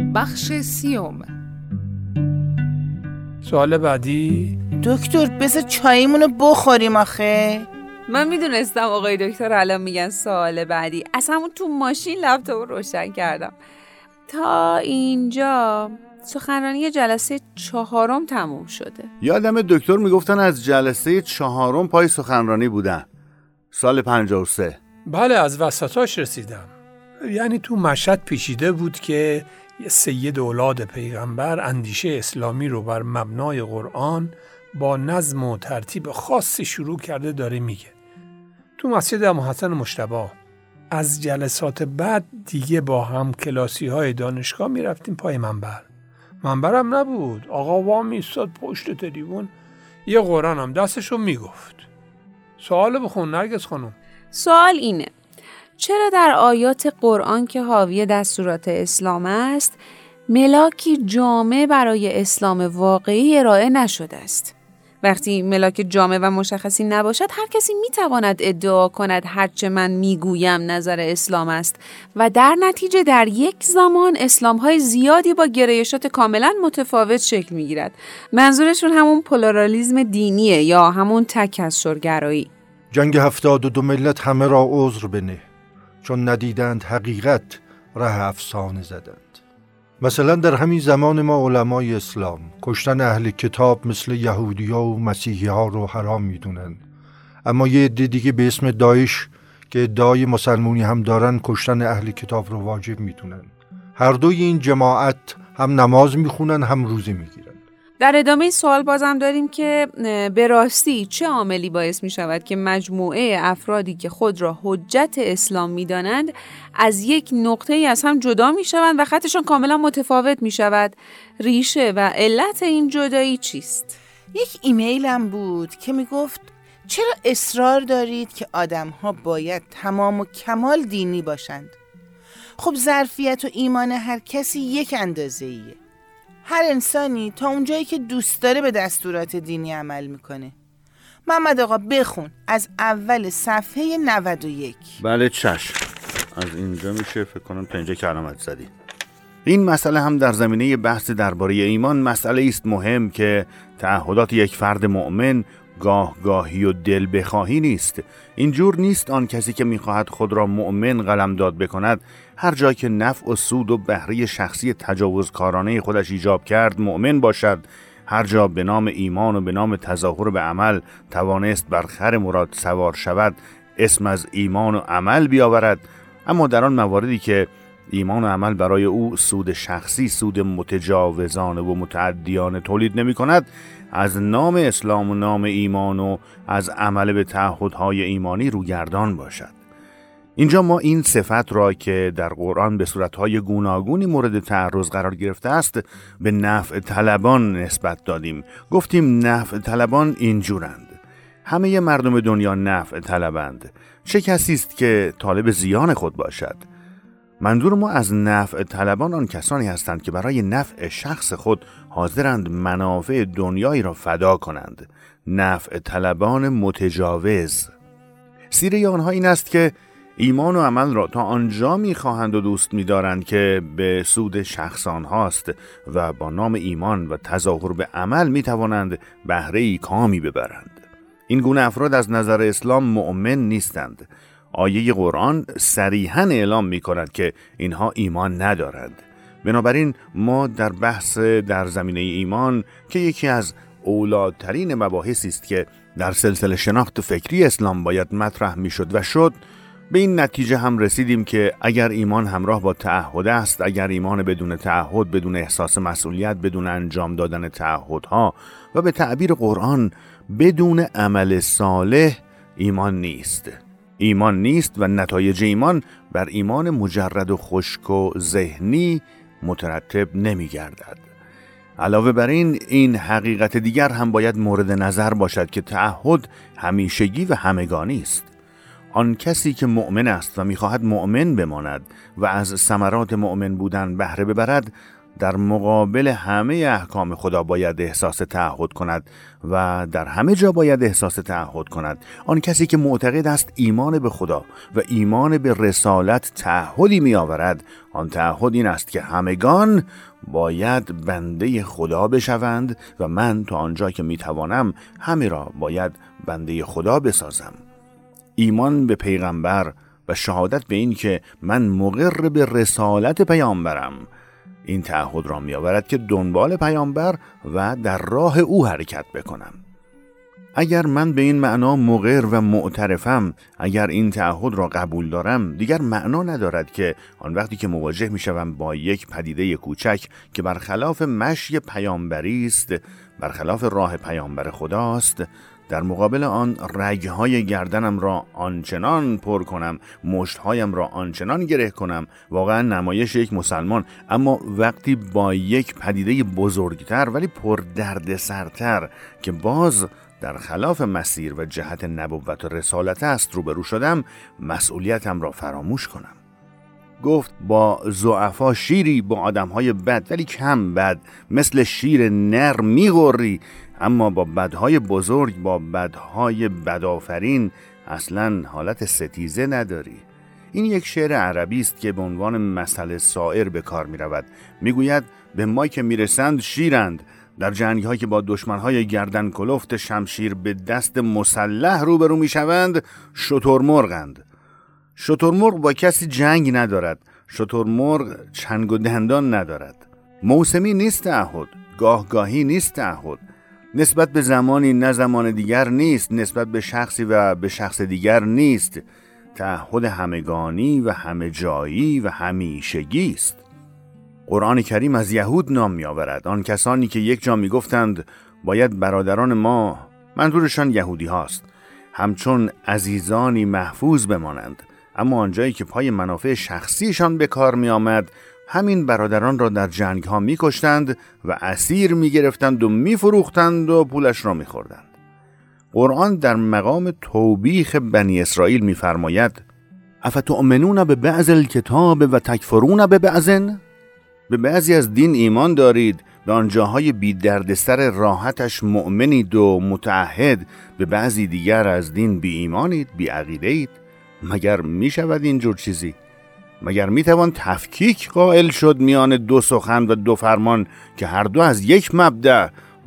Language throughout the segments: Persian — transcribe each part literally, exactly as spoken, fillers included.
بخش سیوم. سوال بعدی. دکتر بذار چاییمونو بخوریم آخه. من میدونستم آقای دکتر الان میگن سوال بعدی. از همون تو ماشین لپتاپ رو روشن کردم. تا اینجا سخنرانی جلسه چهارم تموم شده. یادم دکتر میگفتن از جلسه چهارم پای سخنرانی بودن، سال پنجاه و سه. بله از وسطاش رسیدم. یعنی تو مشهد پیچیده بود که یه سید اولاد پیغمبر اندیشه اسلامی رو بر مبنای قرآن با نظم و ترتیب خاصی شروع کرده داره میگه. تو مسجد اماحسن مجتبی از جلسات بعد دیگه با هم کلاسی های دانشگاه میرفتیم پای منبر. منبرم نبود، آقا وامی ایستاد پشت تریبون، یه قرآن هم دستشو میگفت. سوال بخون نرگس خانم. سوال اینه: چرا در آیات قرآن که حاوی دستورات اسلام است ملاکی جامع برای اسلام واقعی ارائه نشده است؟ وقتی ملاک جامع و مشخصی نباشد هر کسی میتواند ادعا کند هرچه من میگویم نظر اسلام است و در نتیجه در یک زمان اسلام‌های زیادی با گرایشات کاملا متفاوت شکل میگیرد. منظورشون همون پلورالیسم دینیه یا همون تکثرگرایی. جنگ هفتاد و دو ملت همه را عذر بنه، چون ندیدند حقیقت ره افسانه زدند. مثلا در همین زمان ما علمای اسلام کشتن اهل کتاب مثل یهودی‌ها و مسیحی‌ها رو حرام میدونن، اما یه عده دیگه به اسم داعش که ادعای مسلمونی هم دارن کشتن اهل کتاب رو واجب میدونن. هر دوی این جماعت هم نماز میخونن هم روزه میگیرن. در ادامه سوال بازم داریم که به راستی چه عاملی باعث می شود که مجموعه افرادی که خود را حجت اسلام می دانند از یک نقطه ای از هم جدا می شوند و خطشان کاملا متفاوت می شود؟ ریشه و علت این جدایی چیست؟ یک ایمیلم بود که می گفت چرا اصرار دارید که آدم ها باید تمام و کمال دینی باشند؟ خب ظرفیت و ایمان هر کسی یک اندازه ایه. هر انسانی تا اونجایی که دوست داره به دستورات دینی عمل میکنه. محمد آقا بخون از اول صفحه نود و یک. بله چشم. از اینجا میشه فکر کنم پنجه کلمت زدی. این مسئله هم در زمینه بحث درباره ایمان مسئله است مهم که تعهدات یک فرد مؤمن گاه گاهی و دل بخواهی نیست. اینجور نیست آن کسی که میخواهد خود را مؤمن قلمداد بکند هر جا که نفع و سود و بهره شخصی تجاوزکارانه خودش ایجاب کرد مؤمن باشد، هر جا به نام ایمان و به نام تظاهر به عمل توانست بر خر مراد سوار شود اسم از ایمان و عمل بیاورد. اما در آن مواردی که ایمان و عمل برای او سود شخصی، سود متجاوزانه و متعدیانه تولید نمی کند، از نام اسلام و نام ایمان و از عمل به تعهدهای ایمانی روگردان باشد. اینجا ما این صفت را که در قرآن به صورتهای گوناگونی مورد تعرض قرار گرفته است به نفع طلبان نسبت دادیم. گفتیم نفع طلبان اینجورند: همه مردم دنیا نفع طلبند. چه کسی است که طالب زیان خود باشد؟ منظور ما از نفع طلبان آن کسانی هستند که برای نفع شخص خود حاضرند منافع دنیایی را فدا کنند. نفع طلبان متجاوز. سیره آنها این است که ایمان و عمل را تا آنجا می‌خواهند و دوست می‌دارند که به سود شخص آنهاست و با نام ایمان و تظاهر به عمل می‌توانند بهره‌ای کامی ببرند. این گونه افراد از نظر اسلام مؤمن نیستند. آیه قرآن صریحاً اعلام می‌کند که اینها ایمان ندارند. بنابراین ما در بحث در زمینه ایمان که یکی از اولادترین مباحثی است که در سلسله شناخت فکری اسلام باید مطرح می‌شد و شد، به این نتیجه هم رسیدیم که اگر ایمان همراه با تعهد است، اگر ایمان بدون تعهد، بدون احساس مسئولیت، بدون انجام دادن تعهدها و به تعبیر قرآن بدون عمل صالح، ایمان نیست. ایمان نیست و نتایج ایمان بر ایمان مجرد و خشک و ذهنی مترتب نمی گردد. علاوه بر این، این حقیقت دیگر هم باید مورد نظر باشد که تعهد همیشگی و همگانی است. آن کسی که مؤمن است و می‌خواهد مؤمن بماند و از ثمرات مؤمن بودن بهره ببرد، در مقابل همه احکام خدا باید احساس تعهد کند و در همه جا باید احساس تعهد کند. آن کسی که معتقد است ایمان به خدا و ایمان به رسالت تعهدی می آورد، آن تعهد این است که همگان باید بنده خدا بشوند و من تا آنجا که می توانم همه را باید بنده خدا بسازم. ایمان به پیغمبر و شهادت به این که من مقر به رسالت پیامبرم، این تعهد را می آورد که دنبال پیامبر و در راه او حرکت بکنم. اگر من به این معنا مقر و معترفم، اگر این تعهد را قبول دارم، دیگر معنا ندارد که آن وقتی که مواجه می شوم با یک پدیده کوچک که برخلاف مشی پیامبری است، برخلاف راه پیامبر خداست، در مقابل آن رگهای گردنم را آنچنان پر کنم، مشتهایم را آنچنان گره کنم، واقعا نمایش یک مسلمان. اما وقتی با یک پدیده بزرگتر ولی پر دردسرتر که باز در خلاف مسیر و جهت نبوت و رسالت است روبرو شدم، مسئولیتم را فراموش کنم. گفت با ضعفا شیری، با آدمهای بد ولی کم بد، مثل شیر نر میغوری، اما با بدهای بزرگ، با بدهای بدآفرین اصلا حالت ستیزه نداری. این یک شعر عربی است که به عنوان مثل سایر به کار می رود. می گوید به ما که می رسند شیرند، در جنگ های که با دشمنهای گردن کلفت شمشیر به دست مسلح روبرو می شوند، شترمرغند. شترمرغ با کسی جنگ ندارد، شترمرغ چنگ و دندان ندارد. موسمی نیست تعهد، گاه گاهی نیست تعهد، نسبت به زمانی نه زمان دیگر نیست، نسبت به شخصی و به شخص دیگر نیست. تعهد همگانی و همه جایی و همیشگی است. قرآن کریم از یهود نام می آورد، آن کسانی که یک جا می گفتند باید برادران ما، منظورشان یهودی هاست، همچون عزیزانی محفوظ بمانند، اما آنجایی که پای منافع شخصیشان به کار می آمد، همین برادران را در جنگ ها می کشتند و اسیر می گرفتند و می فروختند و پولش را می خوردند. قرآن در مقام توبیخ بنی اسرائیل می فرماید افتؤمنون به بعض الکتاب و تکفرون به بعضن؟ به بعضی از دین ایمان دارید، به آنجاهای بی دردسر راحتش مؤمنید و متعهد، به بعضی دیگر از دین بی ایمانید، بی عقیدهید. مگر می شود اینجور چیزی؟ مگر می توان تفکیک قائل شد میان دو سخن و دو فرمان که هر دو از یک مبدأ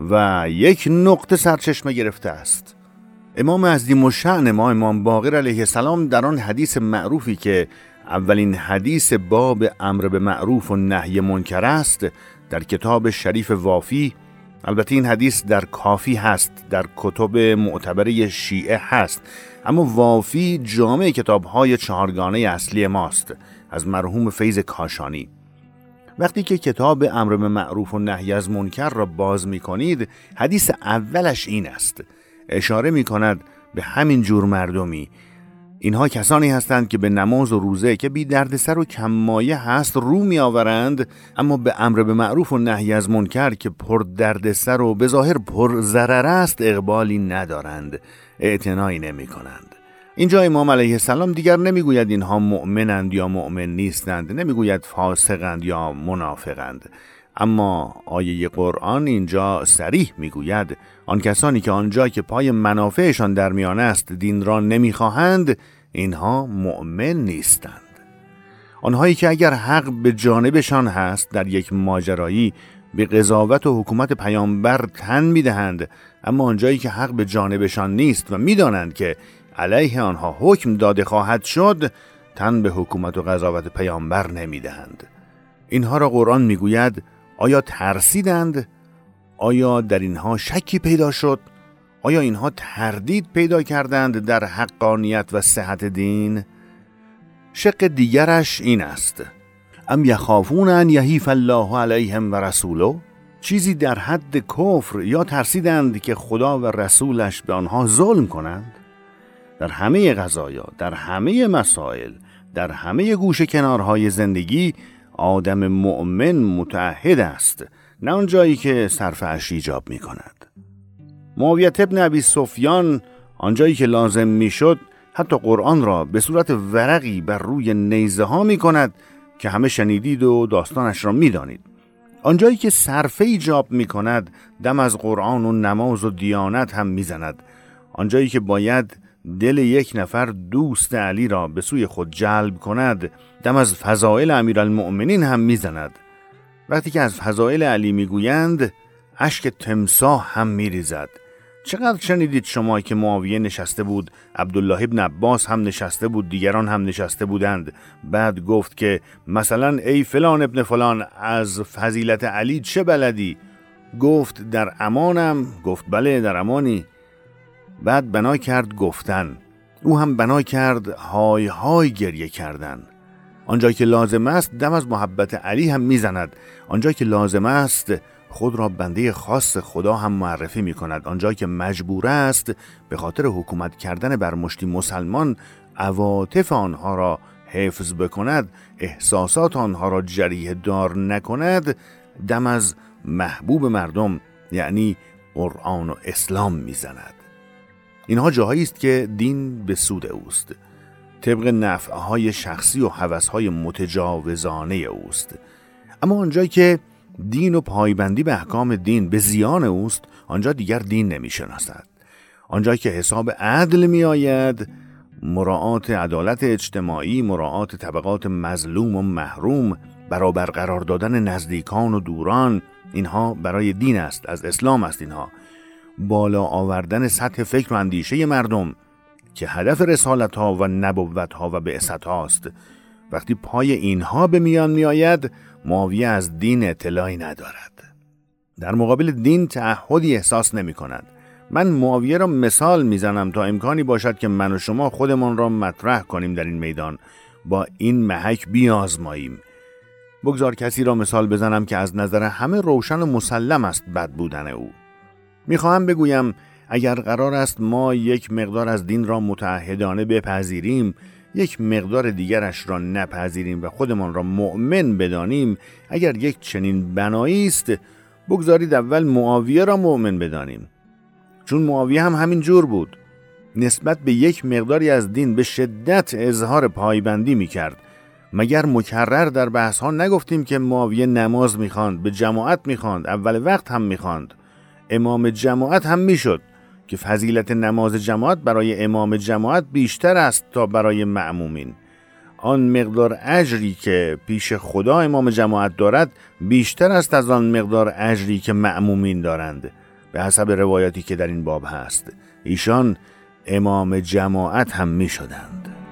و یک نقطه سرچشمه گرفته است؟ امام عظیم الشأن ما امام باقر علیه السلام در آن حدیث معروفی که اولین حدیث باب امر به معروف و نهی منکر است، در کتاب شریف وافی، البته این حدیث در کافی هست، در کتب معتبره شیعه هست، اما وافی جامع کتاب‌های چهارگانه اصلی ماست از مرحوم فیض کاشانی. وقتی که کتاب امر به معروف و نهی از منکر را باز می‌کنید، حدیث اولش این است، اشاره می‌کند به همین جور مردمی. اینها کسانی هستند که به نماز و روزه که بی دردسر و کم مایه هست رو می آورند، اما به امر به معروف و نهی از منکر که پر دردسر و به ظاهر پر ضرر است اقبالی ندارند، اعتنایی نمی کنند. اینجا امام علیه السلام دیگر نمیگوید اینها مؤمنند یا مؤمن نیستند، نمیگوید فاسقند یا منافقند، اما آیه قرآن اینجا صریح میگوید آن کسانی که آنجا که پای منافعشان در میان است دین را نمیخواهند، اینها مؤمن نیستند. آنهایی که اگر حق به جانبشان هست در یک ماجرایی به قضاوت و حکومت پیامبر تن میدهند، اما آنجایی که حق به جانبشان نیست و میدانند که علیه آنها حکم داده خواهد شد، تن به حکومت و قضاوت پیامبر نمیدهند. اینها را قرآن میگوید آیا ترسیدند؟ آیا در اینها شکی پیدا شد؟ آیا اینها تردید پیدا کردند در حقانیت و صحت دین؟ شق دیگرش این است، ام یخافون ان یحیف الله علیهم و رسوله؟ چیزی در حد کفر یا ترسیدند که خدا و رسولش به آنها ظلم کنند؟ در همه قضایا، در همه مسائل، در همه گوشه کنارهای زندگی آدم مؤمن متعهد است، نه اون جایی که صرفش ایجاب می کند. معاویه ابن ابی سفیان آنجایی که لازم می شد حتی قرآن را به صورت ورقی بر روی نیزه ها می کند که همه شنیدید و داستانش را می دانید. آنجایی که صرفه ایجاب می کند دم از قرآن و نماز و دیانت هم می زند. آنجایی که باید دل یک نفر دوست علی را به سوی خود جلب کند دم از فضائل امیرالمؤمنین هم می زند. وقتی که از فضائل علی می گویند اشک تمساح هم می ریزد. چقدر شنیدید شما که معاویه نشسته بود، عبدالله ابن عباس هم نشسته بود، دیگران هم نشسته بودند، بعد گفت که مثلا ای فلان ابن فلان از فضیلت علی چه بلدی؟ گفت در امانم. گفت بله در امانی. بعد بنا کرد گفتن، او هم بنا کرد های های گریه کردن. آنجا که لازم است دم از محبت علی هم میزند. آنجا که لازم است خود را بنده خاص خدا هم معرفی می کند. آنجا که مجبور است به خاطر حکومت کردن بر مشتی مسلمان عواطف آنها را حفظ بکند، احساسات آنها را جریحه دار نکند، دم از محبوب مردم یعنی قرآن و اسلام می زند. اینها جاهایی است که دین به سود اوست، طبق نفعهای شخصی و هوسهای متجاوزانه اوست. اما آنجایی که دین و پایبندی به احکام دین به زیان اوست، آنجا دیگر دین نمی شناسد. آنجا که حساب عدل می آید، مراعات عدالت اجتماعی، مراعات طبقات مظلوم و محروم، برابر قرار دادن نزدیکان و دوران، اینها برای دین است، از اسلام است. اینها بالا آوردن سطح فکر و اندیشه مردم که هدف رسالت ها و نبوت ها و بعثت هاست. وقتی پای اینها به میان می آید، معاویه از دین اطلاعی ندارد. در مقابل دین تعهدی احساس نمی کند. من معاویه را مثال می زنم تا امکانی باشد که من و شما خودمان را مطرح کنیم در این میدان، با این محک بیازماییم. بگذار کسی را مثال بزنم که از نظر همه روشن و مسلم است بد بودن او. می خواهم بگویم اگر قرار است ما یک مقدار از دین را متعهدانه بپذیریم، یک مقدار دیگرش را نپذیریم و خودمان را مؤمن بدانیم، اگر یک چنین بنایی است، بگذارید اول معاویه را مؤمن بدانیم. چون معاویه هم همین جور بود، نسبت به یک مقداری از دین به شدت اظهار پایبندی می کرد. مگر مکرر در بحث ها نگفتیم که معاویه نماز می خواند، به جماعت می خواند، اول وقت هم می خواند، امام جماعت هم می شد که فضیلت نماز جماعت برای امام جماعت بیشتر است تا برای مأمومین. آن مقدار اجری که پیش خدا امام جماعت دارد بیشتر است از آن مقدار اجری که مأمومین دارند، به حسب روایاتی که در این باب هست. ایشان امام جماعت هم می شدند.